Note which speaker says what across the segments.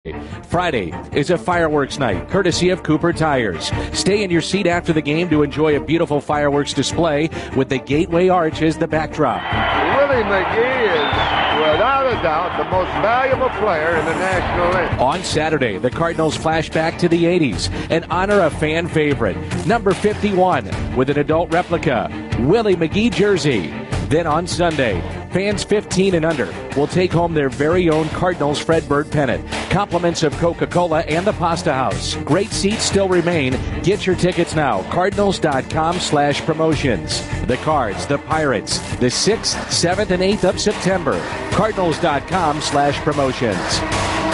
Speaker 1: Friday is a fireworks night, courtesy of Cooper Tires. Stay in your seat after the game to enjoy a beautiful fireworks display with the Gateway Arch as the backdrop.
Speaker 2: Willie McGee is, without a doubt, the most valuable player in the National League.
Speaker 1: On Saturday, the Cardinals flash back to the 80s and honor a fan favorite, number 51, with an adult replica, Willie McGee jersey. Then on Sunday, fans 15 and under will take home their very own Cardinals Fred Bird pennant. Compliments of Coca-Cola and the Pasta House. Great seats still remain. Get your tickets now. Cardinals.com/promotions. The Cards, the Pirates, the 6th, 7th, and 8th of September. Cardinals.com/promotions.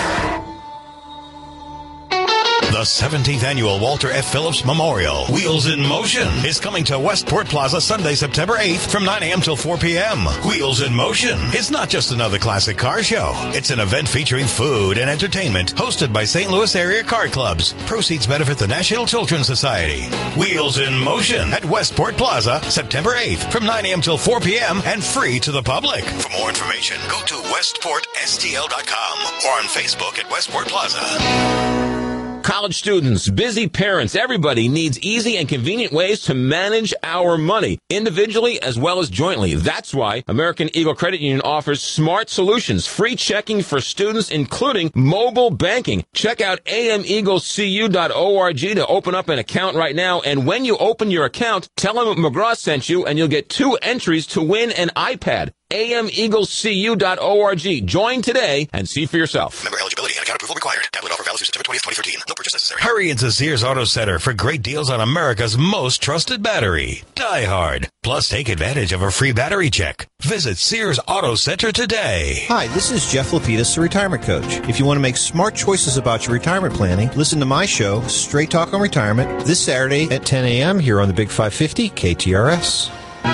Speaker 3: The 17th Annual Walter F. Phillips Memorial Wheels in Motion is coming to Westport Plaza Sunday, September 8th from 9 a.m. till 4 p.m. Wheels in Motion is not just another classic car show. It's an event featuring food and entertainment hosted by St. Louis area car clubs. Proceeds benefit the National Children's Society. Wheels in Motion at Westport Plaza, September 8th from 9 a.m. till 4 p.m. and free to the public. For more information, go to westportstl.com or on Facebook at Westport Plaza.
Speaker 4: College students, busy parents, everybody needs easy and convenient ways to manage our money, individually as well as jointly. That's why American Eagle Credit Union offers smart solutions, free checking for students, including mobile banking. Check out ameaglecu.org to open up an account right now. And when you open your account, tell them McGraw sent you, and you'll get 2 entries to win an iPad. ameaglecu.org. Join today and see for yourself.
Speaker 3: Member eligibility and account approval required. Tablet offer valid through September 20th, 2013. No purchase necessary. Hurry into Sears Auto Center for great deals on America's most trusted battery, Die Hard. Plus, take advantage of a free battery check. Visit Sears Auto Center today.
Speaker 5: Hi, this is Jeff Lapidus, the Retirement Coach. If you want to make smart choices about your retirement planning, listen to my show, Straight Talk on Retirement, this Saturday at 10 a.m. here on the Big 550 KTRS.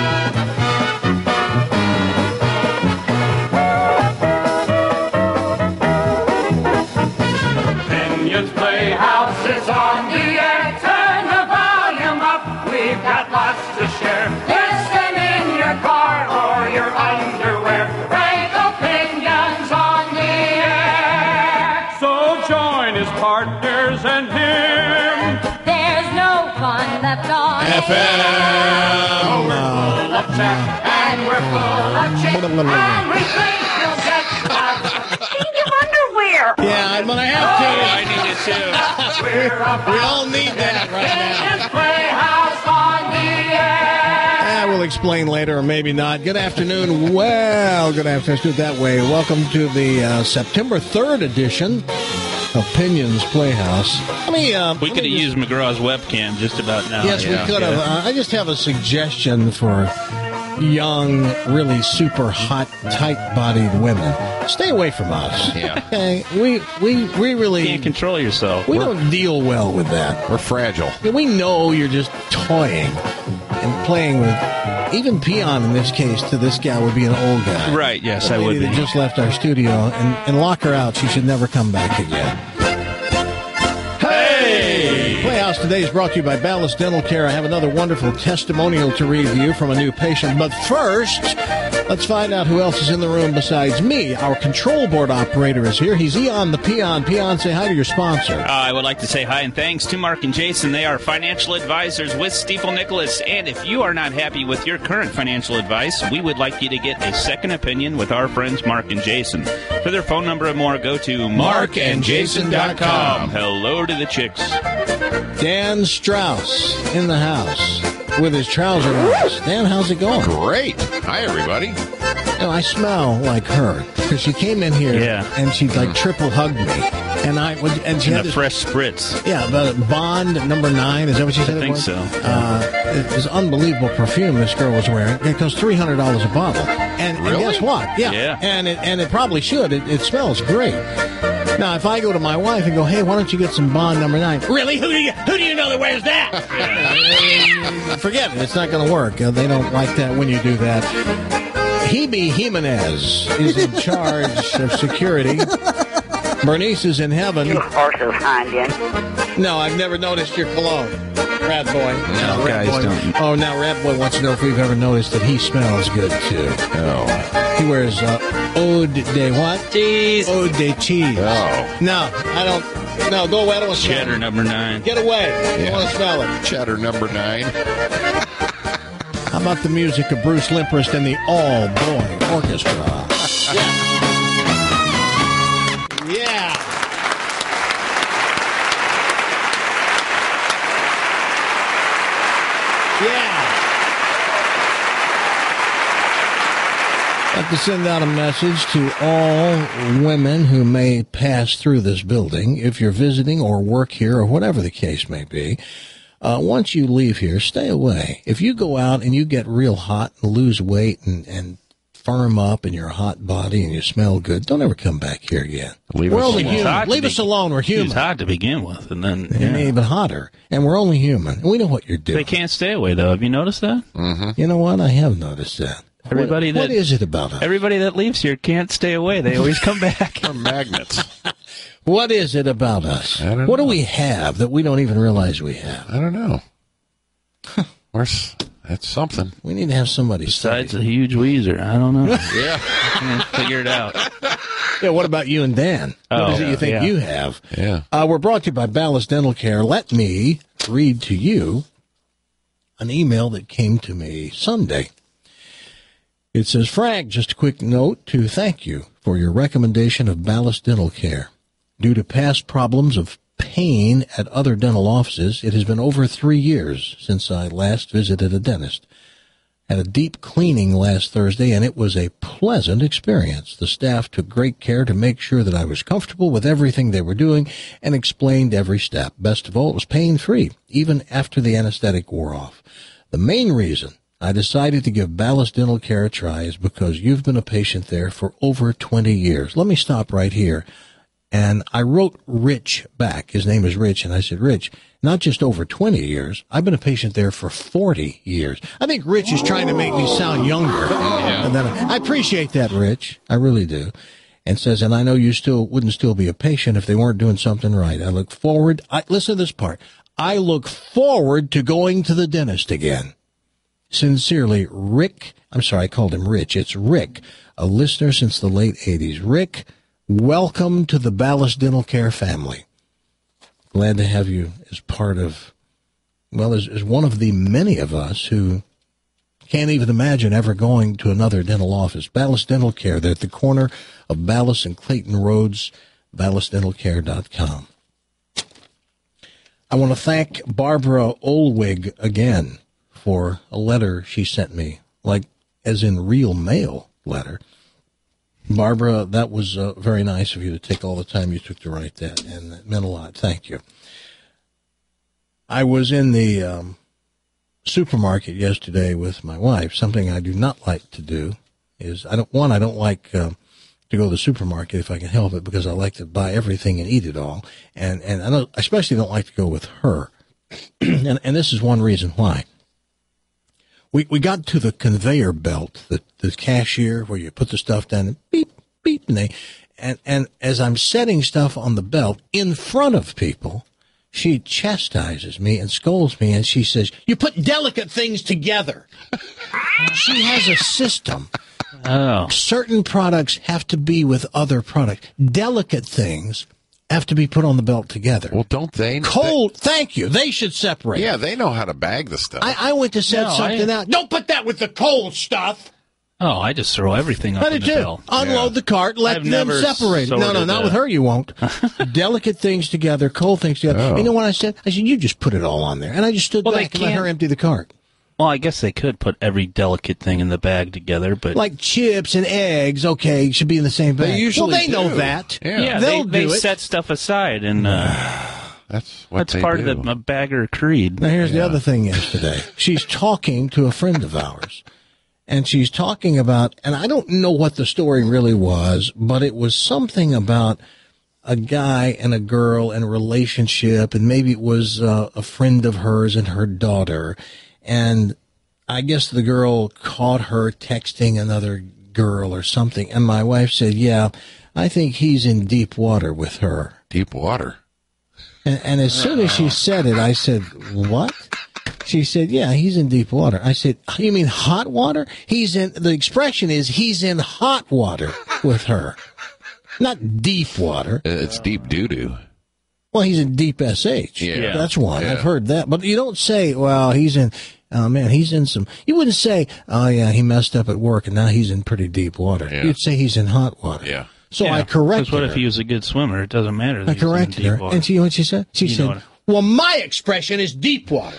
Speaker 6: Playhouse is on the air. Turn the volume up. We've got lots to share. Listen in your car or your underwear. Frank opinions on the air. So join his partners and him. There's no fun left on FM. Oh, we're full of chat and we're full of chit. And we think you'll get lots of underwear.
Speaker 7: Yeah, I'm going to have to.
Speaker 6: I need it too.
Speaker 7: We all need that right now.
Speaker 6: Playhouse on the air.
Speaker 7: We'll explain later, or maybe not. Good afternoon. Well, good afternoon. Let's do it that way. Welcome to the September 3rd edition of Opinions Playhouse.
Speaker 8: We could have used McGraw's webcam just about now.
Speaker 7: Yes, we could have. I just have a suggestion for young, really super hot, tight-bodied women. Stay away from us.
Speaker 8: Yeah.
Speaker 7: Okay? We really...
Speaker 8: You can't control yourself.
Speaker 7: We don't deal well with that.
Speaker 8: We're fragile.
Speaker 7: We know you're just toying and playing with... Even Peon, in this case, to this gal would be an old guy.
Speaker 8: Right, yes, I would be.
Speaker 7: That just left our studio, and lock her out. She should never come back again. Playhouse today is brought to you by Ballast Dental Care. I have another wonderful testimonial to read to you from a new patient. But first, let's find out who else is in the room besides me. Our control board operator is here. He's Eon the Peon. Peon, say hi to your sponsor.
Speaker 8: I would like to say hi and thanks to Mark and Jason. They are financial advisors with Stifel Nicholas. And if you are not happy with your current financial advice, we would like you to get a second opinion with our friends Mark and Jason. For their phone number and more, go to markandjason.com. Hello to the chicks.
Speaker 7: Dan Strauss in the house with his trouser on. Dan, how's it going?
Speaker 9: Great. Hi, everybody.
Speaker 7: I smell like her because she came in here and she triple hugged me, and she had
Speaker 8: a fresh spritz.
Speaker 7: Yeah, the Bond number 9. Is that what she said?
Speaker 8: I think so.
Speaker 7: It was unbelievable perfume this girl was wearing. It costs $300 a bottle, and guess what? Yeah. And it probably should. It smells great. Now, if I go to my wife and go, hey, why don't you get some Bond number 9? Really? Who do you know that wears that? Forget it. It's not going to work. They don't like that when you do that. Hebe Jimenez is in charge of security. Bernice is in heaven.
Speaker 10: You also find in.
Speaker 7: No, I've never noticed your cologne. Rat Boy.
Speaker 9: No, guys don't.
Speaker 7: Oh, now Rat Boy wants to know if we've ever noticed that he smells good, too.
Speaker 9: Oh.
Speaker 7: He wears Ode de what?
Speaker 8: Cheese.
Speaker 7: Ode de cheese.
Speaker 9: Oh.
Speaker 7: No, I don't. No, go away. I don't want to smell
Speaker 8: Cheddar
Speaker 7: it.
Speaker 8: number 9.
Speaker 7: Get away. I don't want to smell it.
Speaker 9: Cheddar number 9.
Speaker 7: How about the music of Bruce Limprist and the All Boy Orchestra? Yeah. Yeah. Yeah. I'd like to send out a message to all women who may pass through this building. If you're visiting or work here or whatever the case may be, once you leave here, stay away. If you go out and you get real hot and lose weight and firm up in your hot body and you smell good, don't ever come back here again. We're only human. Leave us alone. We're human.
Speaker 8: It's hot to begin with, and then
Speaker 7: even hotter. And we're only human. And we know what you're doing.
Speaker 8: They can't stay away, though. Have you noticed that?
Speaker 9: Mm-hmm.
Speaker 7: You know what? I have noticed that. What is it about us?
Speaker 8: Everybody that leaves here can't stay away. They always come back.
Speaker 9: We're magnets.
Speaker 7: What is it about us?
Speaker 9: I don't know.
Speaker 7: What do we have that we don't even realize we have?
Speaker 9: I don't know. That's something.
Speaker 7: We need to have somebody
Speaker 8: besides a huge Weezer. I don't know.
Speaker 9: Yeah.
Speaker 8: I can't figure it out.
Speaker 7: Yeah, what about you and Dan? What is it you think you have?
Speaker 9: Yeah.
Speaker 7: We're brought to you by Ballast Dental Care. Let me read to you an email that came to me Sunday. It says, Frank, just a quick note to thank you for your recommendation of Ballast Dental Care. Due to past problems of pain at other dental offices, it has been over 3 years since I last visited a dentist. Had a deep cleaning last Thursday, and it was a pleasant experience. The staff took great care to make sure that I was comfortable with everything they were doing and explained every step. Best of all, it was pain-free, even after the anesthetic wore off. The main reason I decided to give Ballast Dental Care a try is because you've been a patient there for over 20 years. Let me stop right here. And I wrote Rich back. His name is Rich. And I said, Rich, not just over 20 years. I've been a patient there for 40 years. I think Rich is trying to make me sound younger. Yeah. And then I appreciate that, Rich. I really do. And says, and I know you wouldn't still be a patient if they weren't doing something right. I look forward. Listen to this part. I look forward to going to the dentist again. Sincerely, Rick. I'm sorry, I called him Rich. It's Rick, a listener since the late 80s. Rick, welcome to the Ballast Dental Care family. Glad to have you as part of, as one of the many of us who can't even imagine ever going to another dental office. Ballast Dental Care, they're at the corner of Ballast and Clayton Roads, ballastdentalcare.com. I want to thank Barbara Olwig again for a letter she sent me, like as in real mail letter. Barbara, that was very nice of you to take all the time you took to write that, and it meant a lot. Thank you. I was in the supermarket yesterday with my wife. Something I do not like to do is I don't like to go to the supermarket if I can help it, because I like to buy everything and eat it all, and I especially don't like to go with her, and this is one reason why. We got to the conveyor belt, the cashier where you put the stuff down and beep, beep, and as I'm setting stuff on the belt in front of people, she chastises me and scolds me, and she says, you put delicate things together. She has a system.
Speaker 8: Oh.
Speaker 7: Certain products have to be with other products. Delicate things have to be put on the belt together.
Speaker 9: Well, don't they?
Speaker 7: Thank you. They should separate.
Speaker 9: Yeah, they know how to bag the stuff.
Speaker 7: I went to set something out. Don't put that with the cold stuff.
Speaker 8: Oh, I just throw everything up in the belt.
Speaker 7: Unload the cart, let them separate. No, not with her you won't. Delicate things together, cold things together.
Speaker 9: Oh.
Speaker 7: You know what I said? I said, you just put it all on there. And I just stood back and let her empty the cart.
Speaker 8: Well, I guess they could put every delicate thing in the bag together, but
Speaker 7: like chips and eggs, okay, should be in the same bag.
Speaker 9: They usually
Speaker 7: know that.
Speaker 8: Yeah, they set stuff aside, and that's part of the bagger creed.
Speaker 7: Now, here's the other thing yesterday. She's talking to a friend of ours, and she's talking about, and I don't know what the story really was, but it was something about a guy and a girl and a relationship, and maybe it was a friend of hers and her daughter. And I guess the girl caught her texting another girl or something. And my wife said, yeah, I think he's in deep water with her.
Speaker 9: Deep water?
Speaker 7: And as soon as she said it, I said, what? She said, yeah, he's in deep water. I said, you mean hot water? The expression is he's in hot water with her. Not deep water.
Speaker 9: It's deep doo-doo.
Speaker 7: Well, he's in deep SH.
Speaker 9: Yeah.
Speaker 7: That's one.
Speaker 9: Yeah.
Speaker 7: I've heard that. But you don't say, well, he's in some. You wouldn't say, oh, yeah, he messed up at work and now he's in pretty deep water.
Speaker 9: Yeah.
Speaker 7: You'd say he's in hot water.
Speaker 9: Yeah.
Speaker 7: So I corrected her.
Speaker 8: Because what if he was a good swimmer? It doesn't matter.
Speaker 7: I corrected her.
Speaker 8: Water.
Speaker 7: And you know what she said? She said, well, my expression is deep water.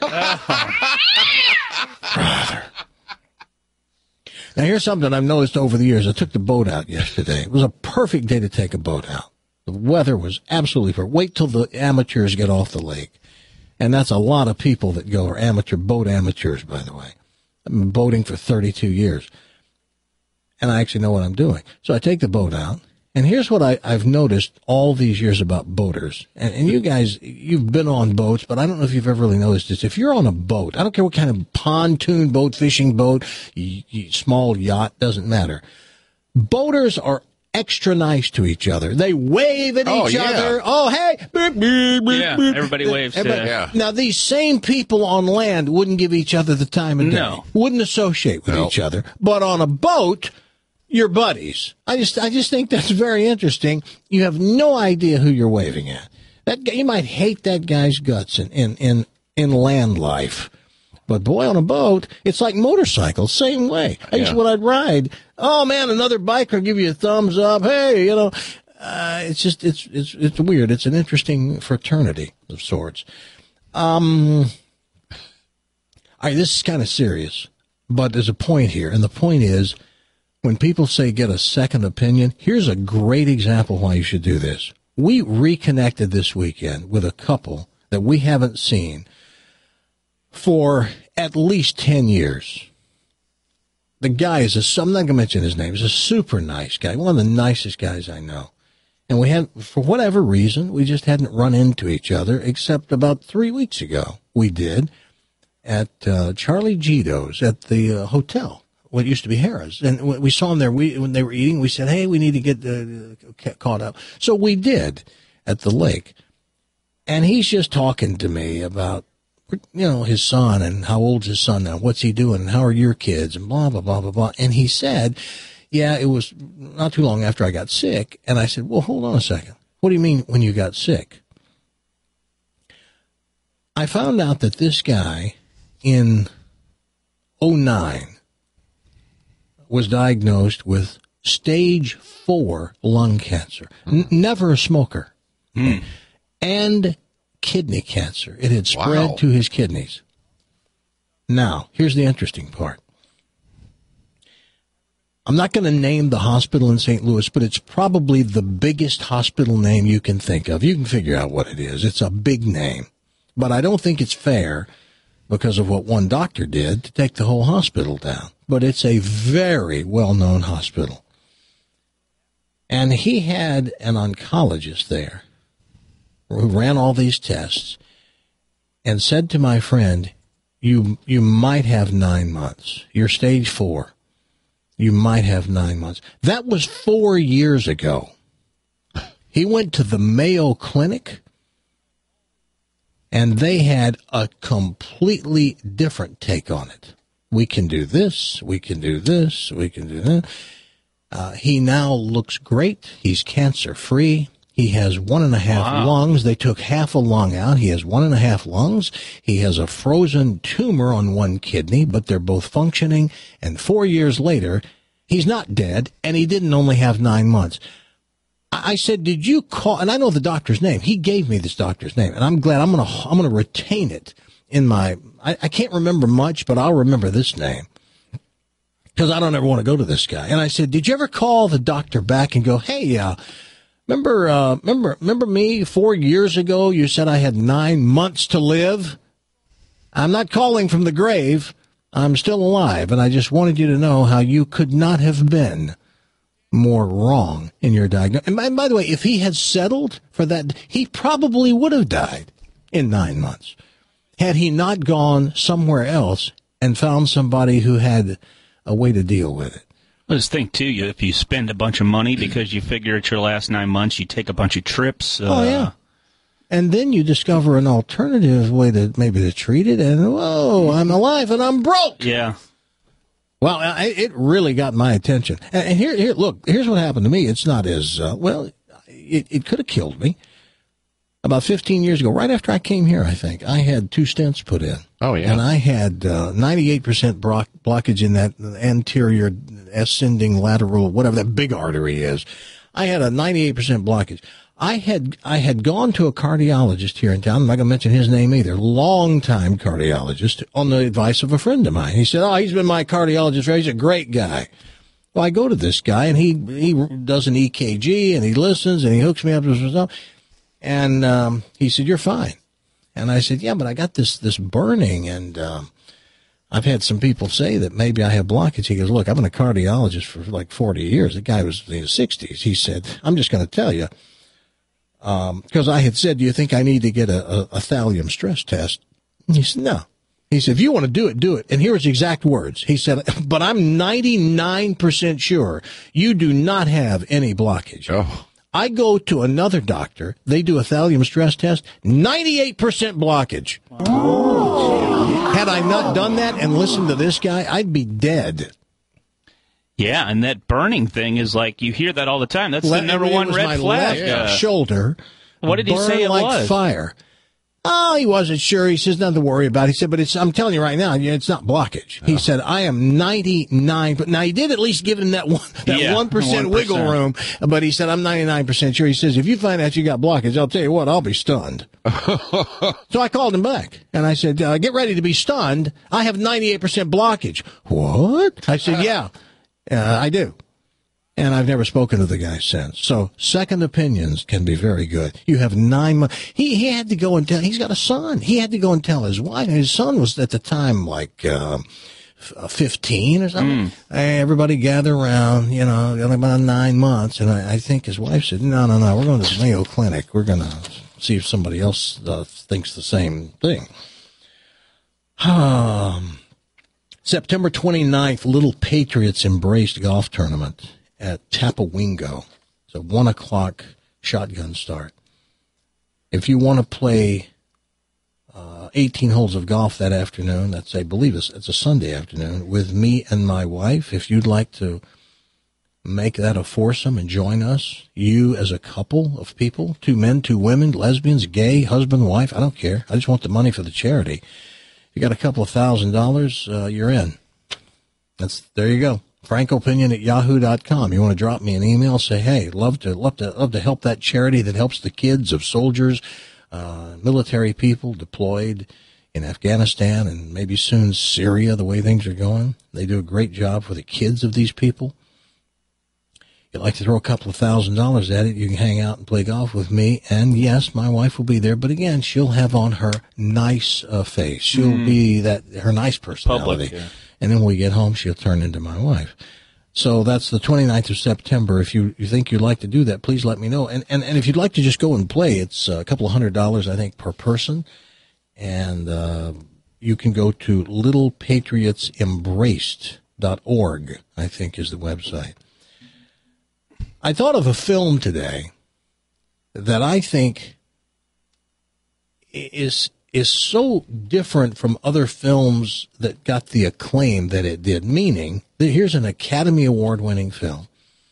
Speaker 7: Brother. Now, here's something I've noticed over the years. I took the boat out yesterday. It was a perfect day to take a boat out. The weather was absolutely perfect. Wait till the amateurs get off the lake. And that's a lot of people that go, are boat amateurs, by the way. I've been boating for 32 years. And I actually know what I'm doing. So I take the boat out. And here's what I've noticed all these years about boaters. And you guys, you've been on boats, but I don't know if you've ever really noticed this. If you're on a boat, I don't care what kind of pontoon boat, fishing boat, small yacht, doesn't matter. Boaters are extra nice to each other. They wave at each other. Oh, hey.
Speaker 8: Everybody waves.
Speaker 7: Now, these same people on land wouldn't give each other the time of day. No. Wouldn't associate with each other. But on a boat, you're buddies. I just think that's very interesting. You have no idea who you're waving at. That guy, you might hate that guy's guts in land life. But boy, on a boat, it's like motorcycles, same way. When I'd ride, oh man, another biker give you a thumbs up. Hey, it's weird. It's an interesting fraternity of sorts. All right, this is kind of serious, but there's a point here, and the point is, when people say get a second opinion, here's a great example why you should do this. We reconnected this weekend with a couple that we haven't seen for at least 10 years. The guy is I'm not going to mention his name. He's a super nice guy, one of the nicest guys I know. And we had, for whatever reason, we just hadn't run into each other, except about 3 weeks ago. We did at Charlie Gito's at the hotel, what used to be Harrah's. And we saw him there. When they were eating, we said, hey, we need to get caught up. So we did at the lake. And he's just talking to me about, his son and how old's his son now, what's he doing, and how are your kids, and blah, blah, blah, blah, blah. And he said, yeah, it was not too long after I got sick. And I said, well, hold on a second. What do you mean when you got sick? I found out that this guy in 2009 was diagnosed with stage 4 lung cancer. Never a smoker. And kidney cancer. It had spread to his kidneys. Now, here's the interesting part. I'm not going to name the hospital in St. Louis, but it's probably the biggest hospital name you can think of. You can figure out what it is. It's a big name. But I don't think it's fair, because of what one doctor did, to take the whole hospital down. But it's a very well-known hospital. And he had an oncologist there who ran all these tests and said to my friend, you might have 9 months. You're stage 4. You might have 9 months. That was 4 years ago. He went to the Mayo Clinic, and they had a completely different take on it. We can do this, we can do this, we can do that. He now looks great. He's cancer-free. He has 1.5 lungs. They took half a lung out. He has 1.5 lungs. He has a frozen tumor on one kidney, but they're both functioning. And 4 years later, he's not dead, and he didn't only have 9 months. I said, did you call? And I know the doctor's name. He gave me this doctor's name, and I'm glad I'm gonna retain it in my. I can't remember much, but I'll remember this name, because I don't ever want to go to this guy. And I said, did you ever call the doctor back and go, hey, remember me 4 years ago? You said I had 9 months to live. I'm not calling from the grave. I'm still alive, and I just wanted you to know how you could not have been more wrong in your diagnosis. And by the way, if he had settled for that, he probably would have died in 9 months had he not gone somewhere else and found somebody who had a way to deal with it.
Speaker 8: I just think, too, if you spend a bunch of money because you figure it's your last 9 months, you take a bunch of trips.
Speaker 7: And then you discover an alternative way to treat it, and whoa, I'm alive and I'm broke.
Speaker 8: Yeah.
Speaker 7: Well, it really got my attention. And here, look, here's what happened to me. It's not as, it could have killed me. About 15 years ago, right after I came here, I think, I had 2 stents put in.
Speaker 9: Oh, yeah.
Speaker 7: And I had 98% blockage in that anterior ascending lateral, whatever that big artery is. I had a 98% blockage. I had gone to a cardiologist here in town. I'm not going to mention his name either. Long-time cardiologist on the advice of a friend of mine. He said, he's been my cardiologist. He's a great guy. Well, I go to this guy, and he does an EKG, and he listens, and he hooks me up to some stuff. And he said, you're fine. And I said, yeah, but I got this burning, and I've had some people say that maybe I have blockage. He goes, look, I've been a cardiologist for like 40 years. The guy was in his 60s. He said, I'm just going to tell you, because I had said, do you think I need to get a thallium stress test? And he said, no. He said, if you want to do it, do it. And here his exact words. He said, but I'm 99% sure you do not have any blockage.
Speaker 9: Oh.
Speaker 7: I go to another doctor. They do a thallium stress test. 98% blockage. Oh. Had I not done that and listened to this guy, I'd be dead.
Speaker 8: Yeah, and that burning thing is like, you hear that all the time. That's the number one red flag.
Speaker 7: Left shoulder.
Speaker 8: What did he say it
Speaker 7: like
Speaker 8: was?
Speaker 7: Fire. Oh, he wasn't sure. He says, nothing to worry about. He said, but I'm telling you right now, it's not blockage. He said, I am 99. But now he did at least give him that 1% wiggle room. But he said, I'm 99% sure. He says, if you find out you got blockage, I'll tell you what, I'll be stunned. So I called him back and I said, get ready to be stunned. I have 98% blockage. What? I said, yeah, I do. And I've never spoken to the guy since. So second opinions can be very good. You have 9 months. He had to go and tell, he's got a son. He had to go and tell his wife. His son was at the time like 15 or something. Hey, everybody gather around, about 9 months. And I think his wife said, no, we're going to the Mayo Clinic. We're going to see if somebody else thinks the same thing. September 29th, Little Patriots Embraced golf tournament at Tapawingo. It's a 1 o'clock shotgun start. If you want to play 18 holes of golf that afternoon, I believe it's a Sunday afternoon, with me and my wife, if you'd like to make that a foursome and join us, you as a couple of people, 2 men, 2 women, lesbians, gay, husband, wife, I don't care. I just want the money for the charity. You got a couple of $1,000, you're in. There you go. FrankoPinion@yahoo.com. You want to drop me an email, say, hey, love to help that charity that helps the kids of soldiers, military people deployed in Afghanistan and maybe soon Syria, the way things are going. They do a great job for the kids of these people. You'd like to throw a couple of $1,000 at it, you can hang out and play golf with me. And yes, my wife will be there, but again, she'll have on her nice face. She'll be her nice personality. Public, yeah. And then when we get home, she'll turn into my wife. So that's the 29th of September. If you think you'd like to do that, please let me know. And if you'd like to just go and play, it's a couple of $100, I think, per person. And you can go to littlepatriotsembraced.org, I think is the website. I thought of a film today that I think is so different from other films that got the acclaim that it did, meaning that here's an Academy Award-winning film.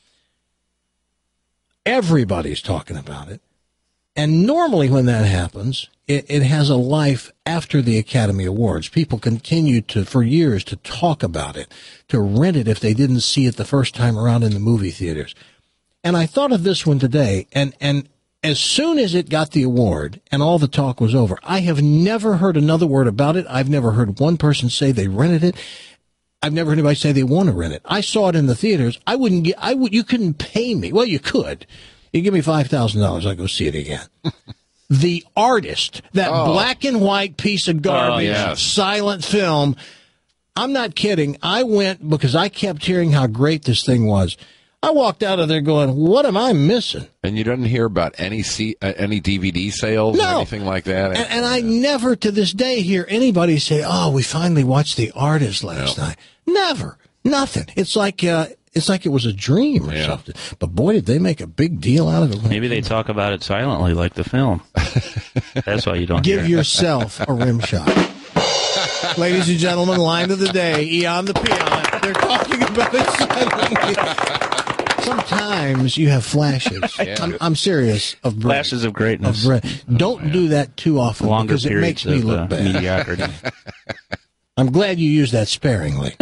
Speaker 7: Everybody's talking about it. And normally when that happens, it has a life after the Academy Awards. People continue for years to talk about it, to rent it if they didn't see it the first time around in the movie theaters. And I thought of this one today, and as soon as it got the award and all the talk was over, I have never heard another word about it. I've never heard one person say they rented it. I've never heard anybody say they want to rent it. I saw it in the theaters. You couldn't pay me. Well, you could. You give me $5,000, I'll go see it again. The Artist, that black and white piece of garbage, silent film. I'm not kidding. I went because I kept hearing how great this thing was. I walked out of there going, what am I missing?
Speaker 9: And you didn't hear about any DVD sales or anything like that?
Speaker 7: And I never to this day hear anybody say, we finally watched The Artist last night. Never. Nothing. It's like it's like it was a dream or something. But boy, did they make a big deal out of it.
Speaker 8: Maybe they talk about it silently like the film. That's why you don't
Speaker 7: give
Speaker 8: hear
Speaker 7: yourself a rim shot. Ladies and gentlemen, line of the day, Eon the Peon. They're talking about it silently. Sometimes you have flashes. Yeah. I'm serious. Of
Speaker 8: flashes of greatness.
Speaker 7: Don't do that too often because it makes me look bad.
Speaker 8: Mediocrity.
Speaker 7: I'm glad you used that sparingly.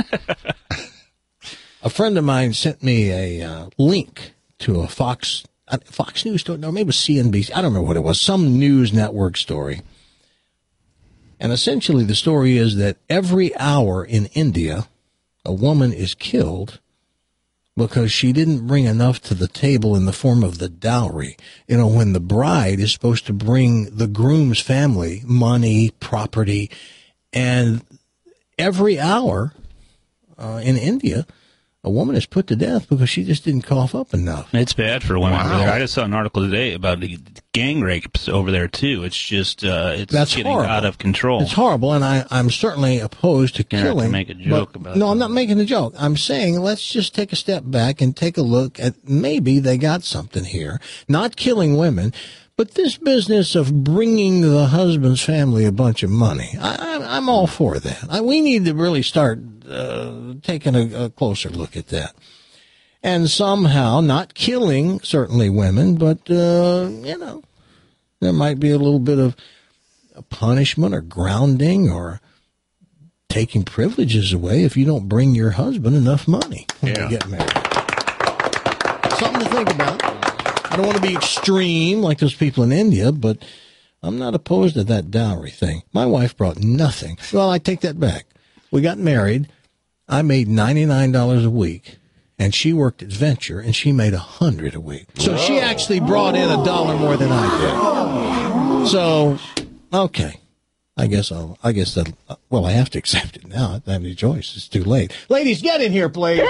Speaker 7: A friend of mine sent me a link to a Fox News story, no, maybe it was CNBC. I don't remember what it was. Some news network story. And essentially the story is that every hour in India, a woman is killed because she didn't bring enough to the table in the form of the dowry. You know, when the bride is supposed to bring the groom's family money, property, and every hour in India, a woman is put to death because she just didn't cough up enough.
Speaker 8: It's bad for women over there. I just saw an article today about gang rapes over there, too. It's just, that's getting horrible. Out of control.
Speaker 7: It's horrible, and I'm certainly opposed to killing.
Speaker 8: You're not make a joke about
Speaker 7: No, I'm not making a joke. I'm saying let's just take a step back and take a look at maybe they got something here. Not killing women, but this business of bringing the husband's family a bunch of money. I'm all for that. We need to really start taking a closer look at that. And somehow not killing, certainly women, but, there might be a little bit of a punishment or grounding or taking privileges away if you don't bring your husband enough money when you get married. Something to think about. I don't want to be extreme like those people in India, but I'm not opposed to that dowry thing. My wife brought nothing. Well, I take that back. We got married. I made $99 a week, and she worked at Venture, and she made $100 a week. So she actually brought in $1 more than I did. So, okay. I have to accept it now. I don't have any choice. It's too late. Ladies, get in here, please.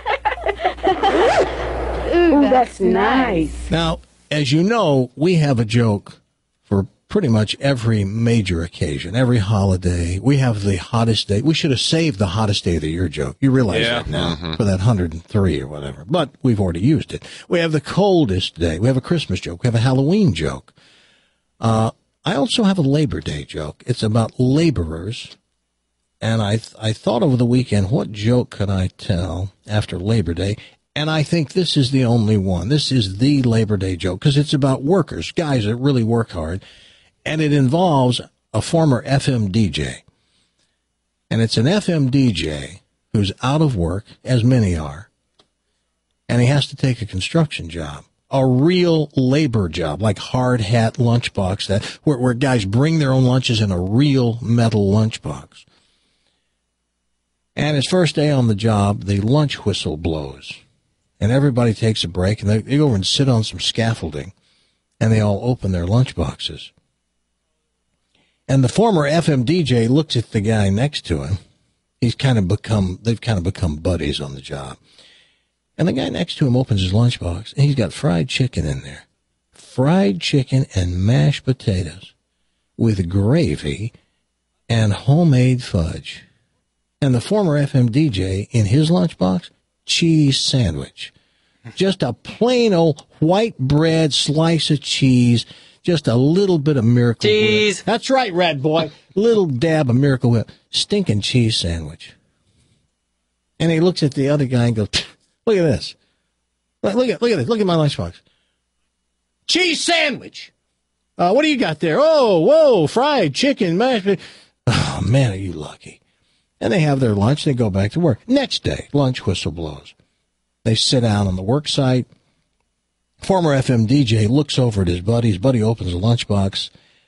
Speaker 10: Ooh, that's nice.
Speaker 7: Now, as you know, we have a joke for pretty much every major occasion, every holiday. We have the hottest day. We should have saved the hottest day of the year joke. You realize that now for that 103 or whatever. But we've already used it. We have the coldest day. We have a Christmas joke. We have a Halloween joke. I also have a Labor Day joke. It's about laborers. And I thought over the weekend, what joke could I tell after Labor Day? And I think this is the only one. This is the Labor Day joke because it's about workers, guys that really work hard. And it involves a former FM DJ. And it's an FM DJ who's out of work, as many are. And he has to take a construction job, a real labor job, like hard hat lunchbox, where guys bring their own lunches in a real metal lunchbox. And his first day on the job, the lunch whistle blows. And everybody takes a break, and they go over and sit on some scaffolding, and they all open their lunch boxes. And the former FM DJ looks at the guy next to him. They've kind of become buddies on the job. And the guy next to him opens his lunchbox, and he's got fried chicken in there. Fried chicken and mashed potatoes with gravy and homemade fudge. And the former FM DJ, in his lunchbox, cheese sandwich. Just a plain old white bread slice of cheese, just a little bit of Miracle
Speaker 11: cheese.
Speaker 7: Whip. That's right, Red Boy. Little dab of Miracle Whip. Stinking cheese sandwich. And he looks at the other guy and goes, look at this. Look at this. Look at my lunchbox. Cheese sandwich. What do you got there? Oh, whoa, fried chicken, mashed potatoes. Oh, man, are you lucky. And they have their lunch. They go back to work. Next day, lunch whistle blows. They sit down on the work site. Former FM DJ looks over at his buddy. His buddy opens a lunchbox.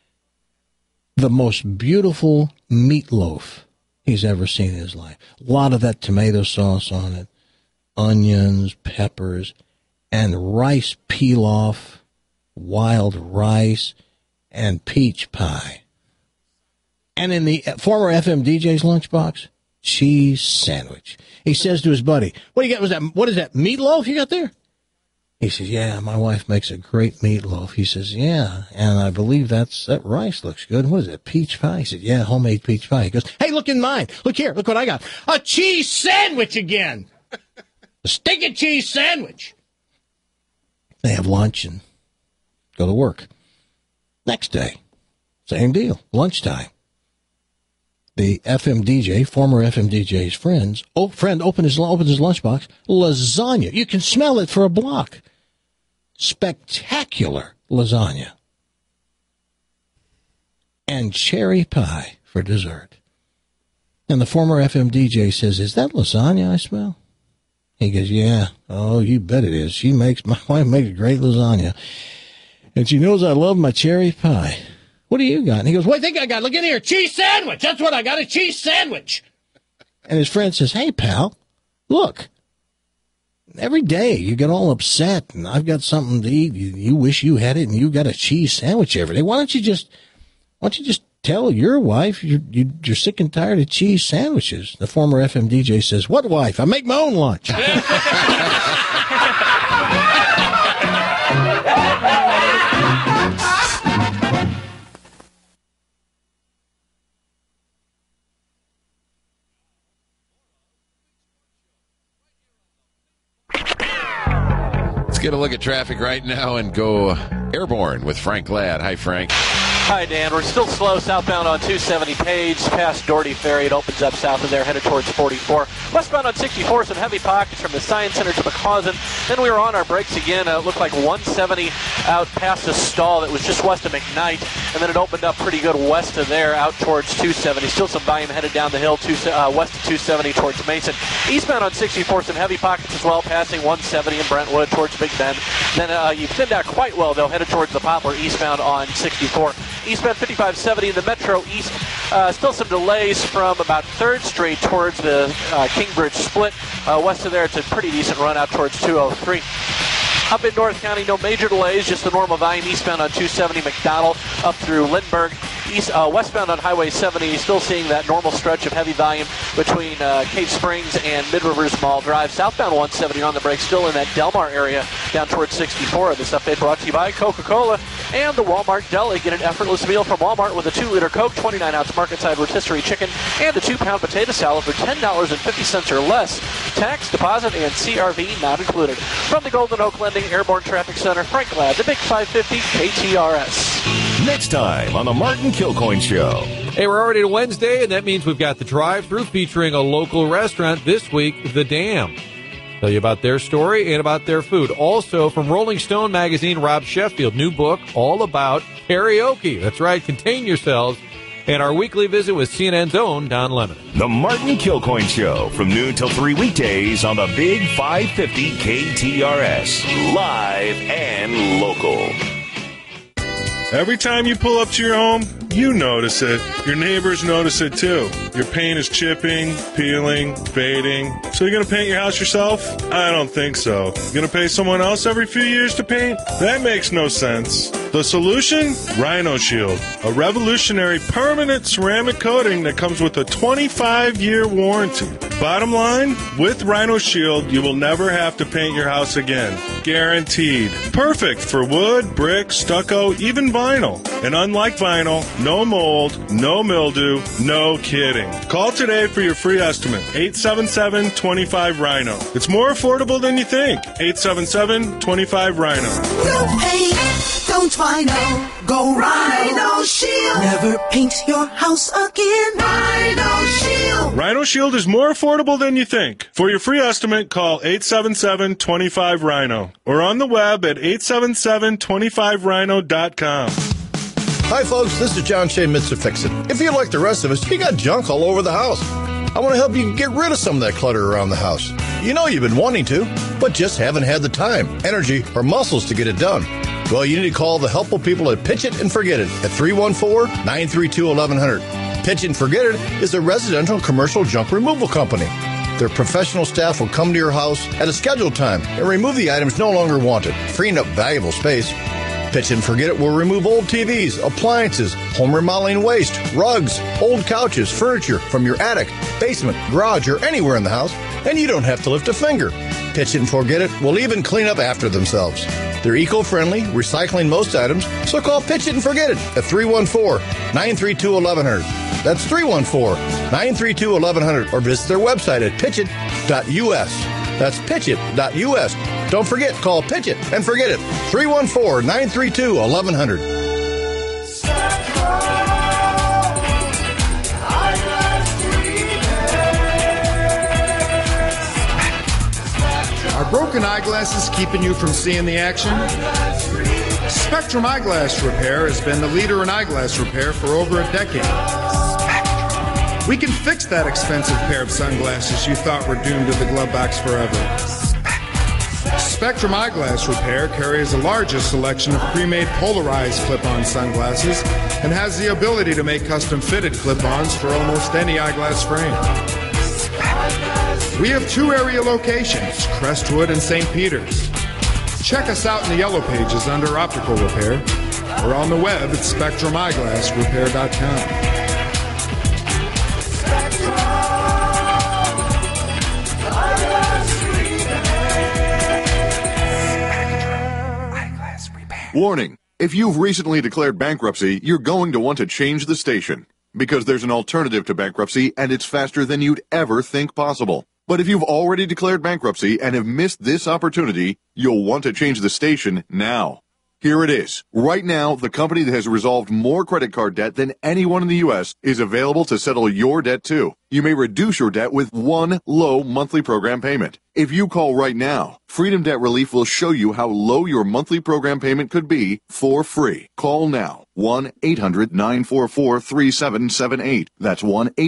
Speaker 7: The most beautiful meatloaf he's ever seen in his life. A lot of that tomato sauce on it, onions, peppers, and rice pilaf, wild rice, and peach pie. And in the former FM DJ's lunchbox, cheese sandwich. He says to his buddy, what do you got? What is that, meatloaf you got there? He says, yeah, my wife makes a great meatloaf. He says, yeah, and I believe that rice looks good. What is it, peach pie? He said, yeah, homemade peach pie. He goes, hey, look in mine. Look here. Look what I got. A cheese sandwich again. A steak and cheese sandwich. They have lunch and go to work. Next day, same deal, lunchtime. The FM DJ, former FM DJ's friend opens his lunchbox, lasagna. You can smell it for a block. Spectacular lasagna. And cherry pie for dessert. And the former FM DJ says, "Is that lasagna I smell?" He goes, "Yeah." "Oh, you bet it is. My wife makes great lasagna. And she knows I love my cherry pie. What do you got?" And he goes, "What do you think I got? Look in here. Cheese sandwich. That's what I got, a cheese sandwich." And his friend says, "Hey, pal, look. Every day you get all upset and I've got something to eat. You wish you had it and you got a cheese sandwich every day. Why don't you just tell your wife you're sick and tired of cheese sandwiches?" The former FM DJ says, "What wife? I make my own lunch."
Speaker 9: Let's get a look at traffic right now and go airborne with Frank Ladd. Hi, Frank.
Speaker 11: Hi, Dan. We're still slow southbound on 270 Page, past Doherty Ferry. It opens up south of there, headed towards 44. Westbound on 64, some heavy pockets from the Science Center to McCausland. Then we were on our brakes again. It looked like 170 out past a stall that was just west of McKnight, and then it opened up pretty good west of there, out towards 270. Still some volume headed down the hill, west of 270 towards Mason. Eastbound on 64, some heavy pockets as well, passing 170 in Brentwood towards Big Bend. Then you've thinned out quite well, though, headed towards the Poplar, eastbound on 64. Eastbound 5570 in the Metro East. Still some delays from about 3rd Street towards the Kingbridge split. West of there, it's a pretty decent run out towards 203. Up in North County, no major delays, just the normal volume eastbound on 270 McDonald up through Lindbergh. Westbound on Highway 70, still seeing that normal stretch of heavy volume between Cave Springs and Mid-Rivers Mall Drive. Southbound 170 on the brake, still in that Delmar area down towards 64. This update brought to you by Coca-Cola and the Walmart Deli. Get an effortless meal from Walmart with a 2-liter Coke, 29-ounce market-side rotisserie chicken, and a 2-pound potato salad for $10.50 or less. Tax, deposit, and CRV not included. From the Golden Oak Lending Airborne Traffic Center, Frank Ladd, the Big 550 KTRS.
Speaker 12: Next time on the Martin Kilcoyne Show.
Speaker 1: Hey, we're already to Wednesday, and that means we've got the drive-thru featuring a local restaurant this week, The Dam. Tell you about their story and about their food. Also, from Rolling Stone magazine, Rob Sheffield, new book all about karaoke. That's right, contain yourselves. And our weekly visit with CNN's own Don Lemon.
Speaker 12: The Martin Kilcoyne Show from noon till 3 weekdays on the Big 550 KTRS. Live and local.
Speaker 13: Every time you pull up to your home, you notice it. Your neighbors notice it too. Your paint is chipping, peeling, fading. So you're going to paint your house yourself? I don't think so. You're going to pay someone else every few years to paint? That makes no sense. The solution? Rhino Shield, a revolutionary permanent ceramic coating that comes with a 25-year warranty. Bottom line, with Rhino Shield, you will never have to paint your house again. Guaranteed. Perfect for wood, brick, stucco, even vinyl. And unlike vinyl, no mold, no mildew, no kidding. Call today for your free estimate. 877-25-RHINO. It's more affordable than you think. 877-25-RHINO.
Speaker 14: No paint, don't Rhino. Go Rhino Shield. Never paint your house again. Rhino Shield.
Speaker 13: Rhino Shield is more affordable than you think. For your free estimate, call 877-25-RHINO or on the web at 877-25rhino.com.
Speaker 15: Hi, folks. This is John Shea, Mr. Fix-It. If you're like the rest of us, you got junk all over the house. I want to help you get rid of some of that clutter around the house. You know you've been wanting to, but just haven't had the time, energy, or muscles to get it done. Well, you need to call the helpful people at Pitch It and Forget It at 314-932-1100. Pitch It and Forget It is a residential commercial junk removal company. Their professional staff will come to your house at a scheduled time and remove the items no longer wanted, freeing up valuable space. Pitch and Forget It will remove old TVs, appliances, home remodeling waste, rugs, old couches, furniture from your attic, basement, garage, or anywhere in the house, and you don't have to lift a finger. Pitch It and Forget It will even clean up after themselves. They're eco-friendly, recycling most items, so call Pitch It and Forget It at 314-932-1100. That's 314-932-1100, or visit their website at pitchit.us. That's pitchit.us. Don't forget, call Pitchit and forget it. 314-932-1100.
Speaker 16: Are broken eyeglasses keeping you from seeing the action? Spectrum Eyeglass Repair has been the leader in eyeglass repair for over a decade. We can fix that expensive pair of sunglasses you thought were doomed to the glove box forever. Spectrum Eyeglass Repair carries the largest selection of pre-made polarized clip-on sunglasses and has the ability to make custom-fitted clip-ons for almost any eyeglass frame. We have 2 area locations, Crestwood and St. Peters. Check us out in the Yellow Pages under Optical Repair or on the web at SpectrumEyeglassRepair.com.
Speaker 17: Warning, if you've recently declared bankruptcy, you're going to want to change the station because there's an alternative to bankruptcy and it's faster than you'd ever think possible. But if you've already declared bankruptcy and have missed this opportunity, you'll want to change the station now. Here it is. Right now, the company that has resolved more credit card debt than anyone in the U.S. is available to settle your debt too. You may reduce your debt with one low monthly program payment. If you call right now, Freedom Debt Relief will show you how low your monthly program payment could be for free. Call now. 1-800-944-3778. That's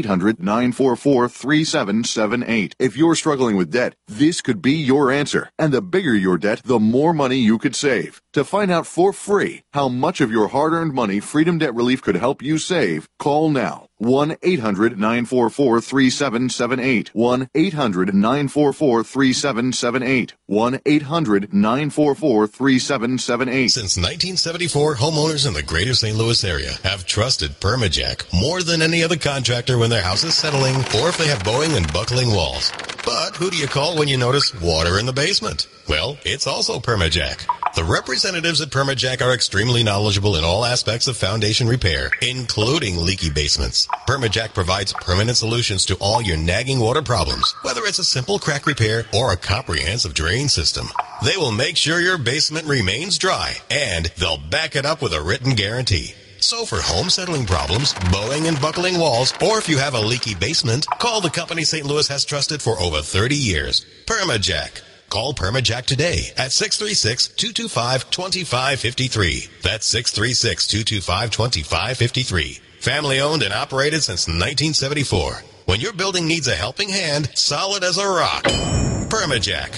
Speaker 17: 1-800-944-3778. If you're struggling with debt, this could be your answer. And the bigger your debt, the more money you could save. To find out for free how much of your hard-earned money Freedom Debt Relief could help you save, call now. 1-800-944-3778. 1-800-944-3778. 1-800-944-3778.
Speaker 3: Since 1974, homeowners in the greater St. Louis area have trusted Permajack more than any other contractor when their house is settling or if they have bowing and buckling walls. But who do you call when you notice water in the basement? Well, it's also Permajack. The representatives at Permajack are extremely knowledgeable in all aspects of foundation repair, including leaky basements. Permajack provides permanent solutions to all your nagging water problems, whether it's a simple crack repair or a comprehensive drain system. They will make sure your basement remains dry, and they'll back it up with a written guarantee. So for home settling problems, bowing and buckling walls, or if you have a leaky basement, call the company St. Louis has trusted for over 30 years. Permajack. Call Permajack today at 636-225-2553. That's 636-225-2553. Family owned and operated since 1974. When your building needs a helping hand, solid as a rock. Permajack,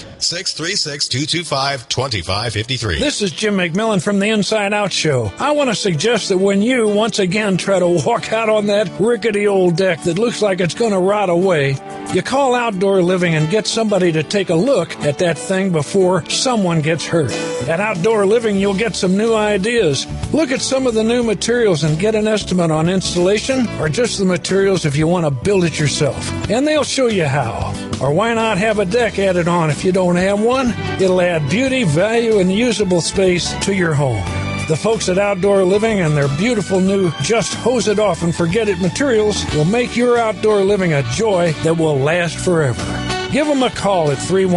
Speaker 3: 636-225-2553.
Speaker 18: This is Jim McMillan from the Inside Out Show. I want to suggest that when you once again try to walk out on that rickety old deck that looks like it's going to rot away, you call Outdoor Living and get somebody to take a look at that thing before someone gets hurt. At Outdoor Living, you'll get some new ideas. Look at some of the new materials and get an estimate on installation or just the materials if you want to build it yourself. And they'll show you how. Or why not have a deck added on if you don't have one? It'll add beauty, value, and usable space to your home. The folks at Outdoor Living and their beautiful new Just Hose It Off and Forget It materials will make your outdoor living a joy that will last forever. Give them a call at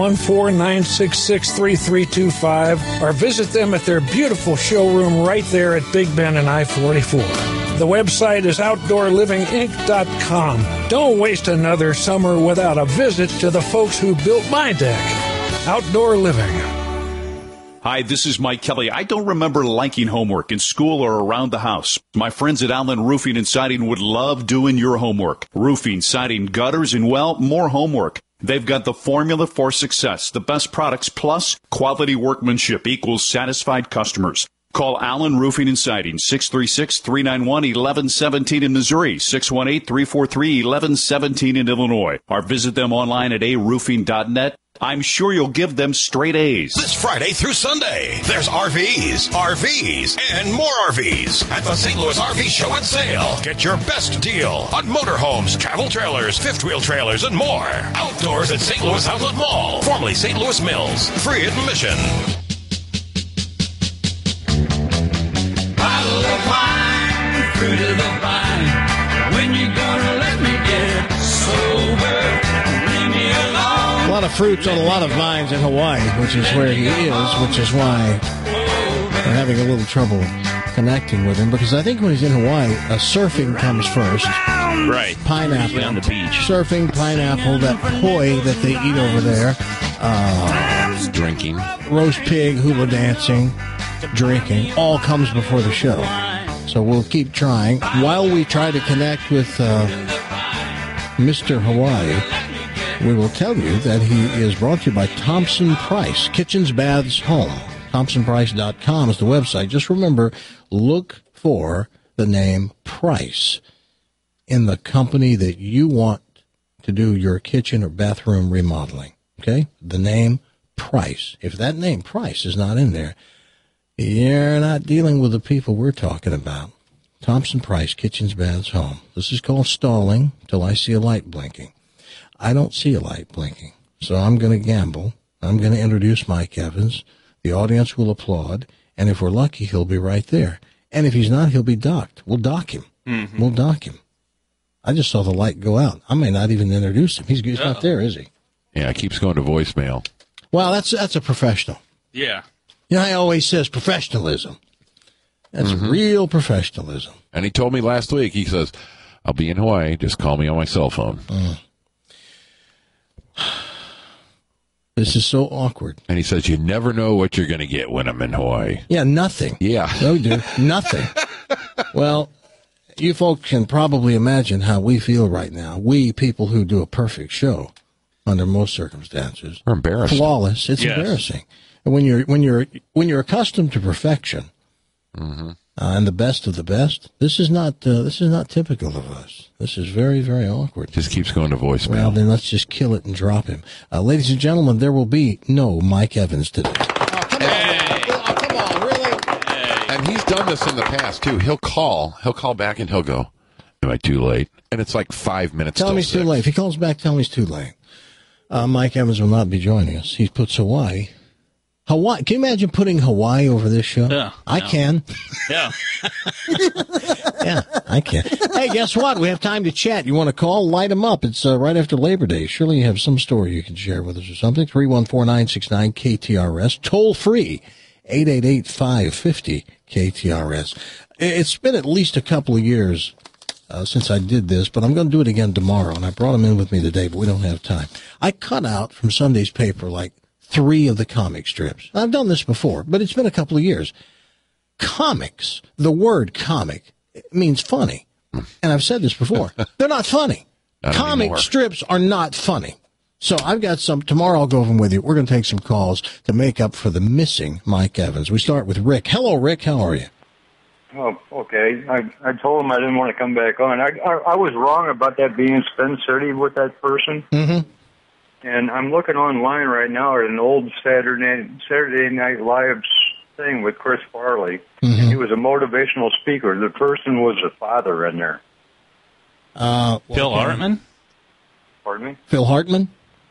Speaker 18: 314-966-3325 or visit them at their beautiful showroom right there at Big Bend and I-44. The website is OutdoorLivingInc.com. Don't waste another summer without a visit to the folks who built my deck. Outdoor Living.
Speaker 19: Hi, this is Mike Kelly. I don't remember liking homework in school or around the house. My friends at Allen Roofing and Siding would love doing your homework. Roofing, siding, gutters, and, well, more homework. They've got the formula for success. The best products plus quality workmanship equals satisfied customers. Call Allen Roofing and Siding, 636-391-1117 in Missouri, 618-343-1117 in Illinois, or visit them online at aroofing.net. I'm sure you'll give them straight A's.
Speaker 3: This Friday through Sunday, there's RVs, and more RVs at the St. Louis RV Show and Sale. Get your best deal on motorhomes, travel trailers, fifth-wheel trailers, and more. Outdoors at St. Louis Outlet Mall, formerly St. Louis Mills. Free admission.
Speaker 6: Bottle of wine, fruit of the vine. When you gonna let me get sober? Leave me alone.
Speaker 7: A lot of fruits on a lot of vines in Hawaii, which is where he is, which is why we're having a little trouble connecting with him, because I think when he's in Hawaii, surfing comes first.
Speaker 8: Right.
Speaker 7: Pineapple.
Speaker 8: Usually on the beach.
Speaker 7: Surfing, pineapple, that poi that they eat over there.
Speaker 9: Drinking. Roast
Speaker 7: pig, hula dancing, drinking, all comes before the show. So we'll keep trying. While we try to connect with Mr. Hawaii, we will tell you that he is brought to you by Thompson Price, Kitchens, Baths, Home. ThompsonPrice.com is the website. Just remember, look for the name Price in the company that you want to do your kitchen or bathroom remodeling. Okay? The name Price. If that name Price is not in there, you're not dealing with the people we're talking about. Thompson Price, Kitchens, Baths, Home. This is called stalling till I see a light blinking. I don't see a light blinking, so I'm going to gamble. I'm going to introduce Mike Evans. The audience will applaud, and if we're lucky, he'll be right there. And if he's not, he'll be docked. We'll dock him. Mm-hmm. We'll dock him. I just saw the light go out. I may not even introduce him. He's not there, is he?
Speaker 9: Yeah, it keeps going to voicemail.
Speaker 7: Well, that's a professional.
Speaker 8: Yeah.
Speaker 7: You know, he always says professionalism. That's real professionalism.
Speaker 9: And he told me last week, he says, I'll be in Hawaii. Just call me on my cell phone.
Speaker 7: This is so awkward.
Speaker 9: And he says, you never know what you're going to get when I'm in Hawaii.
Speaker 7: Yeah, nothing.
Speaker 9: Yeah.
Speaker 7: No, dude, nothing. Well, you folks can probably imagine how we feel right now. We people who do a perfect show under most circumstances.
Speaker 9: We're embarrassed.
Speaker 7: Flawless. It's embarrassing. And when you're accustomed to perfection, and the best of the best, this is not typical of us. This is very, very awkward.
Speaker 9: Just keeps going to voicemail.
Speaker 7: Well, then let's just kill it and drop him. Ladies and gentlemen, there will be no Mike Evans today. Oh, come on, really?
Speaker 9: And he's done this in the past, too. He'll call back and he'll go, am I too late? And it's like 5 minutes
Speaker 7: Tell him he's too late. If he calls back, tell him he's too late. Mike Evans will not be joining us. He puts Hawaii. Can you imagine putting Hawaii over this show?
Speaker 8: Yeah,
Speaker 7: I can.
Speaker 8: Yeah.
Speaker 7: Yeah, I can. Hey, guess what? We have time to chat. You want to call? Light them up. It's right after Labor Day. Surely you have some story you can share with us or something. 314-969-KTRS. Toll free. 888-550-KTRS. It's been at least a couple of years since I did this, but I'm going to do it again tomorrow. And I brought them in with me today, but we don't have time. I cut out from Sunday's paper like 3 of the comic strips. I've done this before, but it's been a couple of years. Comics, the word comic, means funny. And I've said this before. They're not funny. Comic strips are not funny. So I've got some. Tomorrow I'll go over them with you. We're going to take some calls to make up for the missing Mike Evans. We start with Rick. Hello, Rick. How are you?
Speaker 20: Oh, okay. I told him I didn't want to come back on. I was wrong about that being Spin City with that person.
Speaker 7: Mm-hmm.
Speaker 20: And I'm looking online right now at an old Saturday Night Live thing with Chris Farley.
Speaker 7: Mm-hmm.
Speaker 20: And he was a motivational speaker. The person was a father in there.
Speaker 8: Phil Hartman?
Speaker 20: Pardon me?
Speaker 7: Phil Hartman?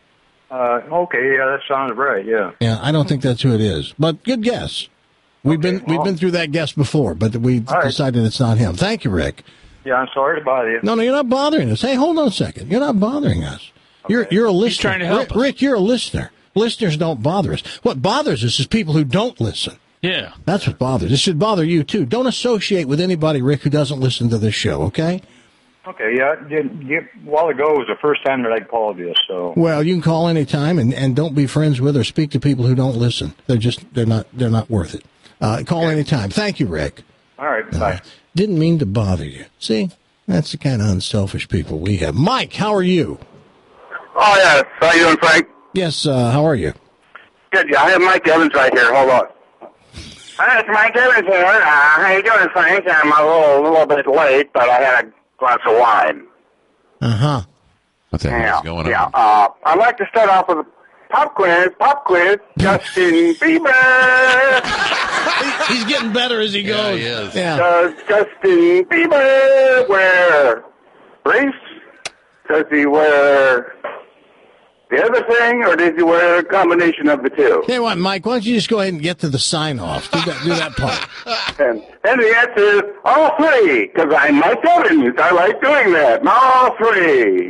Speaker 20: Okay, yeah, that sounds right, yeah.
Speaker 7: Yeah, I don't think that's who it is. But good guess. We've been through that guess before, but we decided it's not him. Thank you, Rick.
Speaker 20: Yeah, I'm sorry to bother you.
Speaker 7: No, you're not bothering us. Hey, hold on a second. You're not bothering us. Okay. You're a listener.
Speaker 8: He's trying to help us.
Speaker 7: Rick, you're a listener. Listeners don't bother us. What bothers us is people who don't listen.
Speaker 8: Yeah.
Speaker 7: That's what bothers us. It should bother you, too. Don't associate with anybody, Rick, who doesn't listen to this show, okay?
Speaker 20: Okay, yeah. A while ago was the first time that I called you, so.
Speaker 7: Well, you can call anytime and don't be friends with or speak to people who don't listen. They're not worth it. Call anytime. Thank you, Rick.
Speaker 20: All right, bye.
Speaker 7: Didn't mean to bother you. See? That's the kind of unselfish people we have. Mike, how are you?
Speaker 21: Oh, yeah. How you doing, Frank?
Speaker 7: Yes, how are you?
Speaker 21: Good. Yeah, I have Mike Evans right here. Hold on. Hi, it's Mike Evans here. How you doing, Frank? I'm a little bit late, but I had a glass of wine.
Speaker 7: Uh-huh.
Speaker 9: What the hell is going on?
Speaker 21: Yeah, I'd like to start off with a pop quiz. Justin Bieber.
Speaker 7: He's getting better as he goes.
Speaker 9: He is.
Speaker 7: Yeah.
Speaker 21: Does Justin Bieber wear briefs? Does he wear the other thing, or does he wear a combination of the two?
Speaker 7: Tell you what, Mike, why don't you just go ahead and get to the sign-off? Do that part.
Speaker 21: And the answer is all three, because I'm Mike Evans. I like doing that. All three.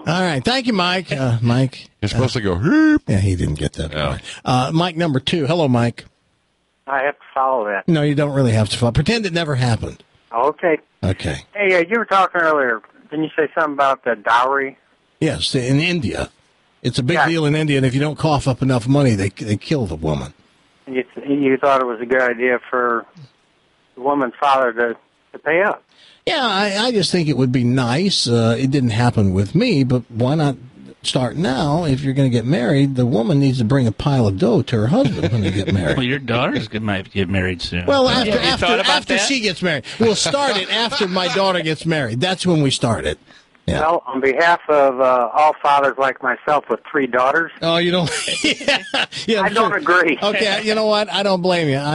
Speaker 7: All right. Thank you, Mike. Mike.
Speaker 9: You're supposed to go, heep.
Speaker 7: Yeah, he didn't get that part. Mike number 2. Hello, Mike.
Speaker 2: I have to follow that.
Speaker 7: No, you don't really have to follow. Pretend it never happened.
Speaker 2: Okay.
Speaker 7: Okay.
Speaker 2: Hey, you were talking earlier. Didn't you say something about the dowry?
Speaker 7: Yes, in India. It's a big deal in India, and if you don't cough up enough money, they kill the woman.
Speaker 2: You thought it was a good idea for the woman's father to pay up.
Speaker 7: Yeah, I just think it would be nice. It didn't happen with me, but why not start now? If you're going to get married, the woman needs to bring a pile of dough to her husband when they get married.
Speaker 8: Well, your daughters might get married soon.
Speaker 7: Well, after she gets married. We'll start it after my daughter gets married. That's when we start it. Yeah.
Speaker 2: Well, on behalf of all fathers like myself with 3 daughters.
Speaker 7: Oh, you don't? yeah,
Speaker 2: I don't agree.
Speaker 7: Okay, you know what? I don't blame you.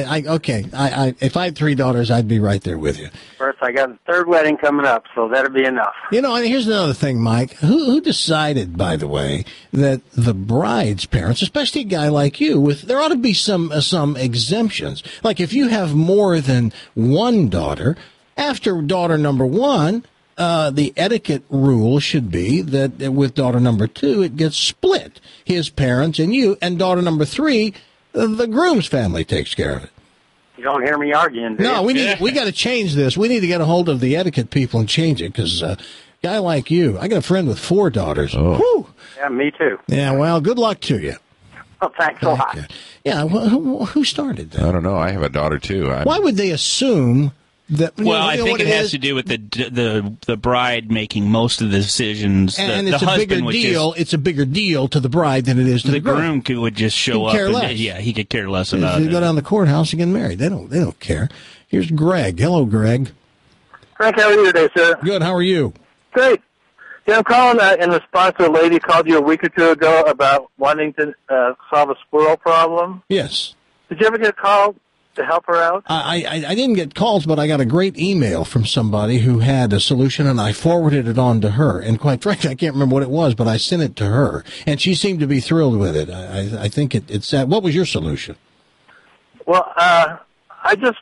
Speaker 7: If I had 3 daughters, I'd be right there with you.
Speaker 2: First, I got a 3rd wedding coming up, so that'll be enough.
Speaker 7: You know, and here's another thing, Mike. Who decided, by the way, that the bride's parents, especially a guy like you, there ought to be some exemptions. Like if you have more than one daughter, after daughter number 1. The etiquette rule should be that with daughter number 2, it gets split. His parents and you, and daughter number 3, the groom's family takes care of it.
Speaker 2: You don't hear me arguing, do
Speaker 7: No,
Speaker 2: you?
Speaker 7: we got to change this. We need to get a hold of the etiquette people and change it, because a guy like you, I got a friend with 4 daughters.
Speaker 9: Oh.
Speaker 7: Whew.
Speaker 2: Yeah, me too.
Speaker 7: Yeah, well, good luck to you.
Speaker 2: Well, thanks a lot.
Speaker 7: Yeah, who started that?
Speaker 9: I don't know. I have a daughter, too.
Speaker 7: Why would they assume that?
Speaker 8: I think it has to do with the bride making most of the decisions.
Speaker 7: And it's a bigger deal. It's a bigger deal to the bride than it is to the groom.
Speaker 8: Would just show up. He could care less about it.
Speaker 7: You go down to the courthouse and get married. They don't care. Here's Greg. Hello, Greg.
Speaker 22: Frank, how are you today, sir?
Speaker 7: Good. How are you?
Speaker 22: Great. Yeah, I'm calling in response to a lady who called you a week or 2 ago about wanting to solve a squirrel problem.
Speaker 7: Yes.
Speaker 22: Did you ever get a call to help her out?
Speaker 7: I didn't get calls, but I got a great email from somebody who had a solution, and I forwarded it on to her. And quite frankly, I can't remember what it was, but I sent it to her, and she seemed to be thrilled with it. I think it's what was your solution?
Speaker 22: Well, I just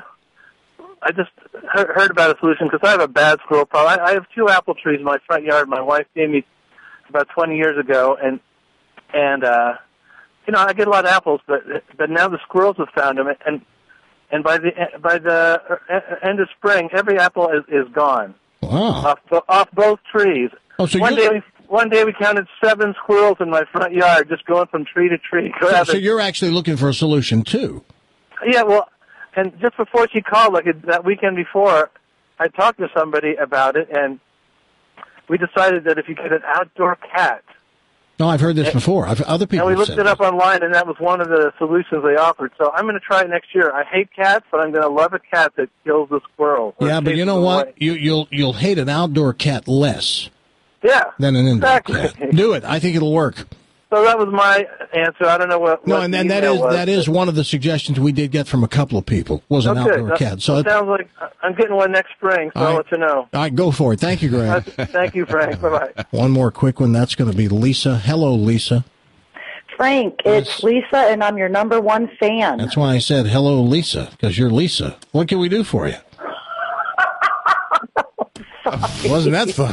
Speaker 22: heard about a solution because I have a bad squirrel problem. I have 2 apple trees in my front yard. My wife gave me about 20 years ago, and you know, I get a lot of apples, but now the squirrels have found them, and by the end of spring, every apple is gone.
Speaker 7: Wow!
Speaker 22: Off both trees.
Speaker 7: Oh, so
Speaker 22: one day we counted 7 squirrels in my front yard, just going from tree to tree.
Speaker 7: So you're actually looking for a solution too?
Speaker 22: Yeah, well, and just before she called, like that weekend before, I talked to somebody about it, and we decided that if you get an outdoor cat.
Speaker 7: No, I've heard this before. Other people.
Speaker 22: And we looked it up online, and that was one of the solutions they offered. So I'm going to try it next year. I hate cats, but I'm going to love a cat that kills the squirrel.
Speaker 7: Yeah, but you know what? You'll hate an outdoor cat less.
Speaker 22: Yeah.
Speaker 7: Than an indoor cat. Do it. I think it'll work.
Speaker 22: So that was my answer. I don't know what.
Speaker 7: No, and then that is one of the suggestions we did get from a couple of people was an outdoor cat. So
Speaker 22: it sounds like I'm getting one next spring. So I'll let you know.
Speaker 7: All right, go for it. Thank you, Greg.
Speaker 22: Thank you, Frank. Bye-bye.
Speaker 7: One more quick one. That's going to be Lisa. Hello, Lisa.
Speaker 23: Frank, it's Lisa, and I'm your number 1 fan.
Speaker 7: That's why I said hello, Lisa, because you're Lisa. What can we do for you? Wasn't that funny?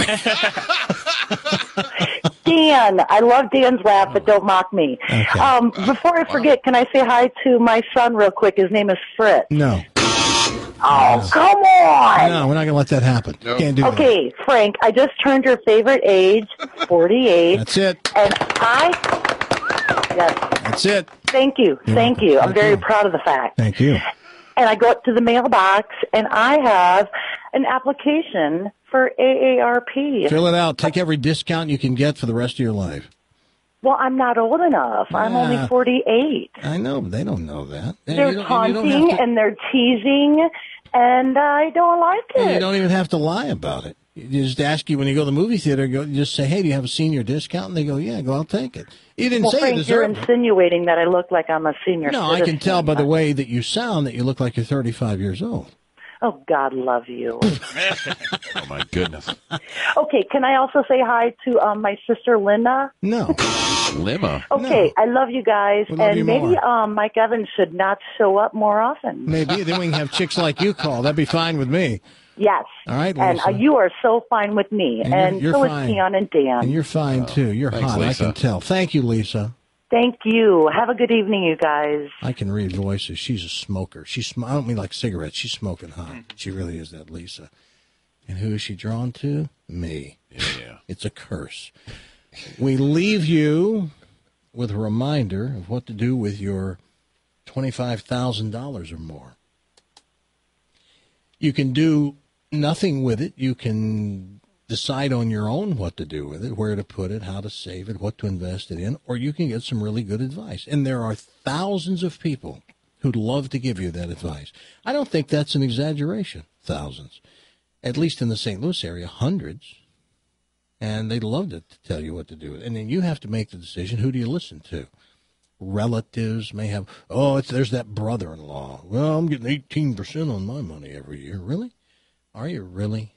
Speaker 23: Dan, I love Dan's laugh, but don't mock me.
Speaker 7: Okay.
Speaker 23: Before I forget, can I say hi to my son real quick? His name is Fritz.
Speaker 7: No.
Speaker 23: Oh, come on.
Speaker 7: No, we're not going to let that happen. No. Can't do that.
Speaker 23: Okay, Frank, I just turned your favorite age, 48.
Speaker 7: That's it.
Speaker 23: And yes.
Speaker 7: That's it.
Speaker 23: Thank you. Thank you. I'm very proud of the fact.
Speaker 7: Thank you.
Speaker 23: And I go up to the mailbox, and I have an application for AARP.
Speaker 7: Fill it out. Take every discount you can get for the rest of your life.
Speaker 23: Well, I'm not old enough. I'm only 48.
Speaker 7: I know, but they don't know that.
Speaker 23: They're taunting and they're teasing, and I don't like it.
Speaker 7: And you don't even have to lie about it. You just ask you when you go to the movie theater, you just say, hey, do you have a senior discount? And they go, yeah, I'll take it. You didn't say
Speaker 23: Frank,
Speaker 7: you deserve
Speaker 23: you're insinuating that I look like I'm a senior
Speaker 7: No,
Speaker 23: citizen.
Speaker 7: I can tell by the way that you sound that you look like you're 35 years old.
Speaker 23: Oh, God love you.
Speaker 9: Oh, my goodness.
Speaker 23: Okay, can I also say hi to my sister, Linda?
Speaker 7: No.
Speaker 9: Lima.
Speaker 23: Okay, I love you guys,
Speaker 7: We love you
Speaker 23: and maybe
Speaker 7: more.
Speaker 23: Mike Evans should not show up more often.
Speaker 7: Maybe then we can have chicks like you call. That'd be fine with me.
Speaker 23: Yes.
Speaker 7: All right,
Speaker 23: And
Speaker 7: Lisa.
Speaker 23: you are so fine with me, and
Speaker 7: you're
Speaker 23: so
Speaker 7: fine.
Speaker 23: is Keon and Dan.
Speaker 7: And you're fine too. You're
Speaker 9: Thanks,
Speaker 7: hot.
Speaker 9: Lisa.
Speaker 7: I can tell. Thank you, Lisa.
Speaker 23: Thank you. Have a good evening, you guys.
Speaker 7: I can read voices. She's a smoker. I don't mean like cigarettes. She's smoking hot. She really is, that Lisa. And who is she drawn to? Me.
Speaker 9: Yeah.
Speaker 7: It's a curse. We leave you with a reminder of what to do with your $25,000 or more. You can do nothing with it. You can decide on your own what to do with it, where to put it, how to save it, what to invest it in, or you can get some really good advice. And there are thousands of people who'd love to give you that advice. I don't think that's an exaggeration, thousands. At least in the St. Louis area, hundreds. And they'd love to tell you what to do. And then you have to make the decision, who do you listen to? Relatives may have, there's that brother-in-law. Well, I'm getting 18% on my money every year. Really? Are you really?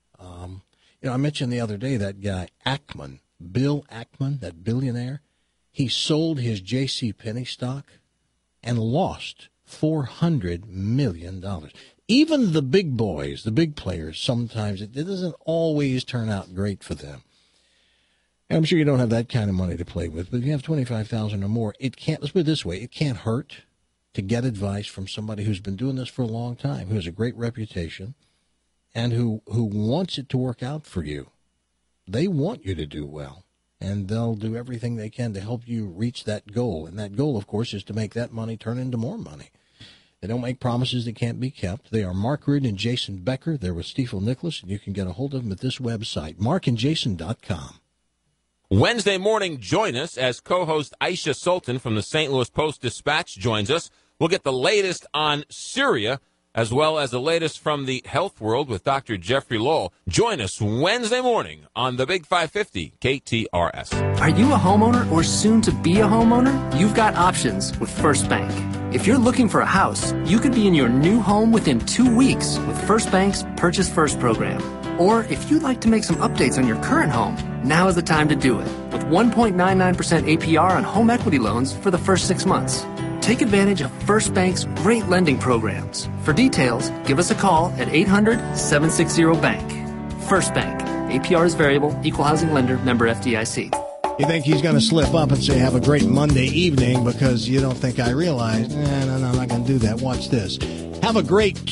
Speaker 7: I mentioned the other day that guy, Ackman, Bill Ackman, that billionaire. He sold his J.C. Penney stock and lost $400 million. Even the big boys, the big players, sometimes it doesn't always turn out great for them. And I'm sure you don't have that kind of money to play with, but if you have $25,000 or more, it can't, let's put it this way, it can't hurt to get advice from somebody who's been doing this for a long time, who has a great reputation, and who wants it to work out for you. They want you to do well, and they'll do everything they can to help you reach that goal. And that goal, of course, is to make that money turn into more money. They don't make promises that can't be kept. They are Mark Reardon and Jason Becker. They're with Stifel Nicholas, and you can get a hold of them at this website, markandjason.com.
Speaker 4: Wednesday morning, join us as co-host Aisha Sultan from the St. Louis Post-Dispatch joins us. We'll get the latest on Syria, as well as the latest from the health world with Dr. Jeffrey Lowell. Join us Wednesday morning on the Big 550 KTRS.
Speaker 5: Are you a homeowner or soon to be a homeowner? You've got options with First Bank. If you're looking for a house, you could be in your new home within 2 weeks with First Bank's Purchase First program. Or if you'd like to make some updates on your current home, now is the time to do it with 1.99% APR on home equity loans for the first 6 months. Take advantage of First Bank's great lending programs. For details, give us a call at 800-760-BANK. First Bank. APR is variable. Equal housing lender. Member FDIC.
Speaker 7: You think he's going to slip up and say, have a great Monday evening because you don't think I realize? No, I'm not going to do that. Watch this. Have a great